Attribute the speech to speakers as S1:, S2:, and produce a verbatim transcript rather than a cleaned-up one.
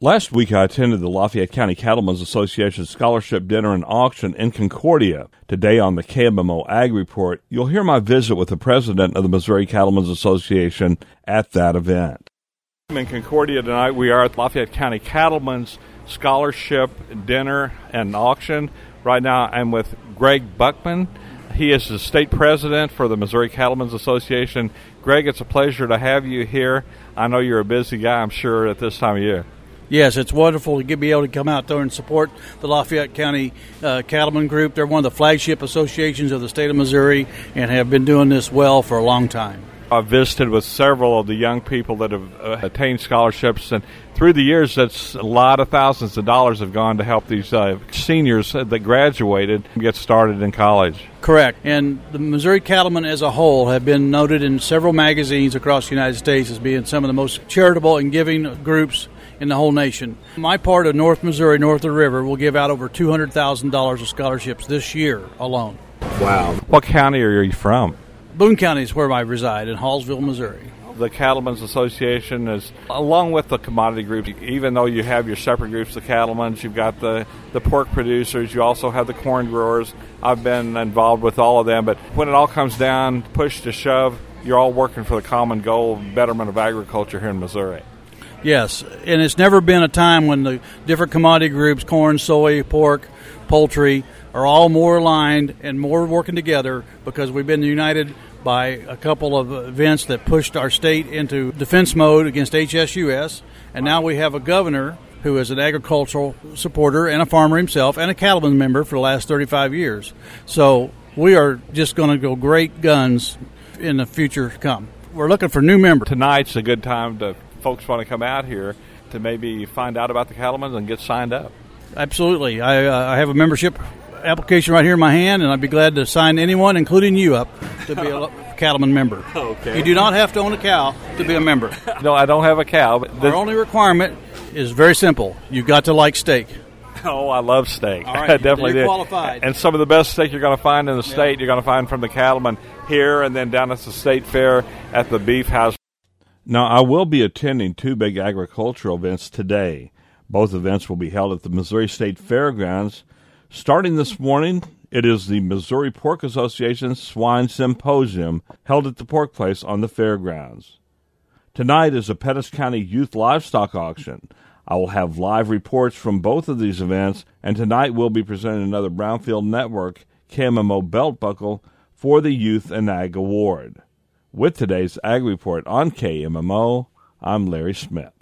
S1: Last week, I attended the Lafayette County Cattlemen's Association Scholarship Dinner and Auction in Concordia. Today on the K M M O Ag Report, you'll hear my visit with the president of the Missouri Cattlemen's Association at that event. In Concordia tonight, we are at Lafayette County Cattlemen's Scholarship Dinner and Auction. Right now, I'm with Greg Buckman. He is the state president for the Missouri Cattlemen's Association. Greg, it's a pleasure to have you here. I know you're a busy guy, I'm sure, at this time of year.
S2: Yes, it's wonderful to be able to come out there and support the Lafayette County uh, Cattlemen Group. They're one of the flagship associations of the state of Missouri and have been doing this well for a long time.
S1: I've visited with several of the young people that have uh, attained scholarships, and through the years, that's a lot of thousands of dollars have gone to help these uh, seniors that graduated get started in college.
S2: Correct. And the Missouri Cattlemen as a whole have been noted in several magazines across the United States as being some of the most charitable and giving groups in the whole nation. My part of North Missouri, north of the river, will give out over two hundred thousand dollars of scholarships this year alone.
S1: Wow. What county are you from?
S2: Boone County is where I reside, in Hallsville, Missouri.
S1: The Cattlemen's Association is, along with the commodity groups, even though you have your separate groups, the cattlemen's, you've got the, the pork producers, you also have the corn growers. I've been involved with all of them, but when it all comes down, push to shove, you're all working for the common goal of betterment of agriculture here in Missouri.
S2: Yes, and it's never been a time when the different commodity groups, corn, soy, pork, poultry, are all more aligned and more working together because we've been united by a couple of events that pushed our state into defense mode against H S U S, and now we have a governor who is an agricultural supporter and a farmer himself and a cattleman member for the last thirty-five years. So we are just going to go great guns in the future to come. We're looking for new members.
S1: Tonight's a good time to folks want to come out here to maybe find out about the cattlemen and get signed up.
S2: Absolutely. I, uh, I have a membership application right here in my hand, and I'd be glad to sign anyone, including you, up to be a cattleman member.
S1: Okay.
S2: You do not have to own a cow to be a member.
S1: No, I don't have a cow. But
S2: the Our only requirement is very simple. You've got to like steak.
S1: Oh, I love steak.
S2: All right,
S1: I definitely
S2: you're
S1: do.
S2: Qualified.
S1: And some of the best steak you're going to find in the state, yeah. You're going to find from the cattlemen here and then down at the state fair at the Beef House. Now, I will be attending two big agricultural events today. Both events will be held at the Missouri State Fairgrounds. Starting this morning, it is the Missouri Pork Association Swine Symposium held at the Pork Place on the fairgrounds. Tonight is a Pettis County Youth Livestock Auction. I will have live reports from both of these events, and tonight we'll be presenting another Brownfield Network K M M O belt buckle for the Youth and Ag Award. With today's Ag Report on K M M O, I'm Larry Smith.